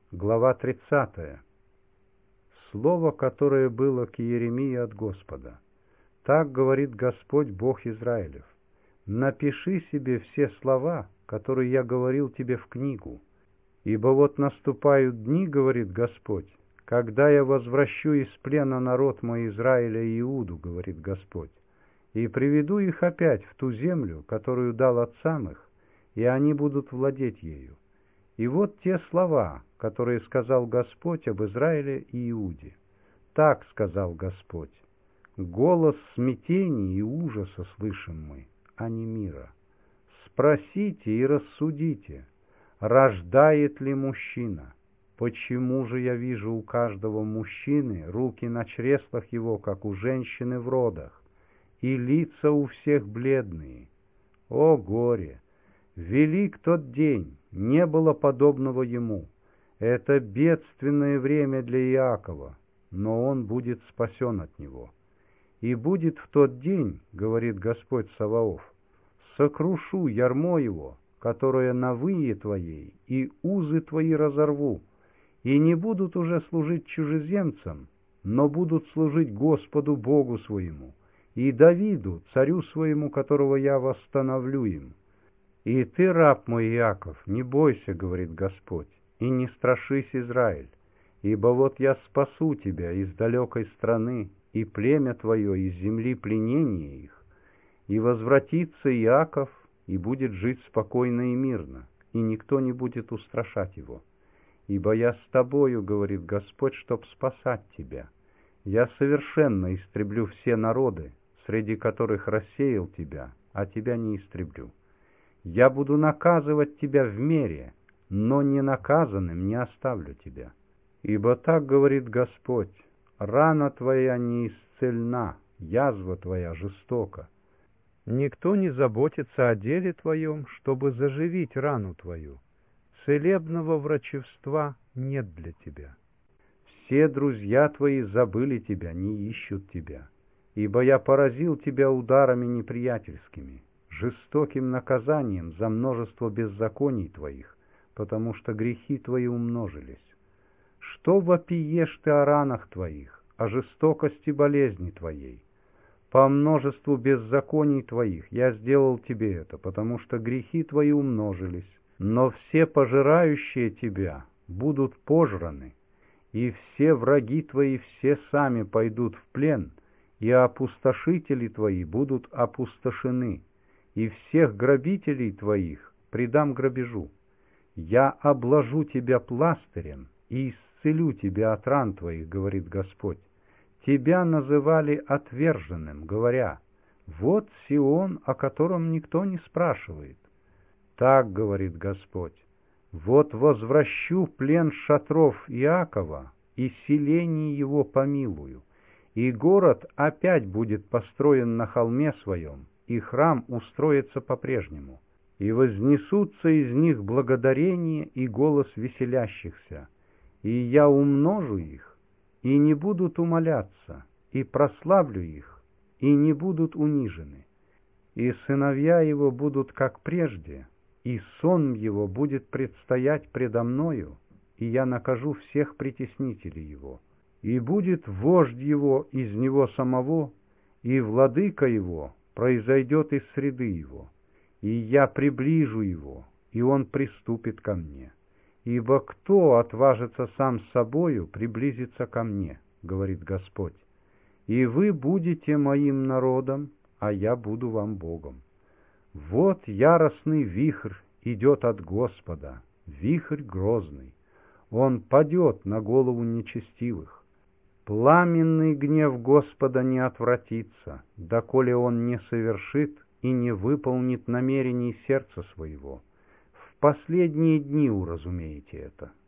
Глава 30. Слово, которое было к Иеремии от Господа. Так говорит Господь Бог Израилев: напиши себе все слова, которые я говорил тебе в книгу. Ибо вот наступают дни, говорит Господь, когда я возвращу из плена народ мой Израиля и Иуду, говорит Господь, и приведу их опять в ту землю, которую дал отцам их, и они будут владеть ею. И вот те слова, которые сказал Господь об Израиле и Иуде. Так сказал Господь: голос смятения и ужаса слышим мы, а не мира. Спросите и рассудите, рождает ли мужчина? Почему же я вижу у каждого мужчины руки на чреслах его, как у женщины в родах, и лица у всех бледные? О горе! Велик тот день, не было подобного ему. Это бедственное время для Иакова, но он будет спасен от него. И будет в тот день, говорит Господь Саваоф, сокрушу ярмо его, которое на вые твоей, и узы твои разорву, и не будут уже служить чужеземцам, но будут служить Господу Богу своему, и Давиду, царю своему, которого я восстановлю им. И ты, раб мой Иаков, не бойся, говорит Господь, и не страшись, Израиль, ибо вот я спасу тебя из далекой страны, и племя твое из земли пленения их, и возвратится Иаков, и будет жить спокойно и мирно, и никто не будет устрашать его. Ибо я с тобою, говорит Господь, чтоб спасать тебя. Я совершенно истреблю все народы, среди которых рассеял тебя, а тебя не истреблю. Я буду наказывать тебя в мере, но не наказанным не оставлю тебя. Ибо так говорит Господь: рана твоя не исцельна, язва твоя жестока. Никто не заботится о деле твоем, чтобы заживить рану твою. Целебного врачевства нет для тебя. Все друзья твои забыли тебя, не ищут тебя. Ибо я поразил тебя ударами неприятельскими, жестоким наказанием за множество беззаконий твоих, потому что грехи твои умножились. Что вопиешь ты о ранах твоих, о жестокости болезни твоей? По множеству беззаконий твоих я сделал тебе это, потому что грехи твои умножились. Но все пожирающие тебя будут пожраны, и все враги твои все сами пойдут в плен, и опустошители твои будут опустошены, и всех грабителей твоих предам грабежу. Я обложу тебя пластырем и исцелю тебя от ран твоих, говорит Господь. Тебя называли отверженным, говоря: вот Сион, о котором никто не спрашивает. Так говорит Господь: вот возвращу плен шатров Иакова, и селение его помилую, и город опять будет построен на холме своем, и храм устроится по-прежнему, и вознесутся из них благодарение и голос веселящихся, и я умножу их, и не будут умоляться, и прославлю их, и не будут унижены, и сыновья его будут как прежде, и сон его будет предстоять предо мною, и я накажу всех притеснителей его. И будет вождь его из него самого, и владыка его произойдет из среды его, и я приближу его, и он приступит ко мне. Ибо кто отважится сам с собою приблизиться ко мне, говорит Господь, и вы будете моим народом, а я буду вам Богом. Вот яростный вихрь идет от Господа, вихрь грозный. Он падет на голову нечестивых. Пламенный гнев Господа не отвратится, доколе он не совершит и не выполнит намерений сердца своего. В последние дни уразумеете это.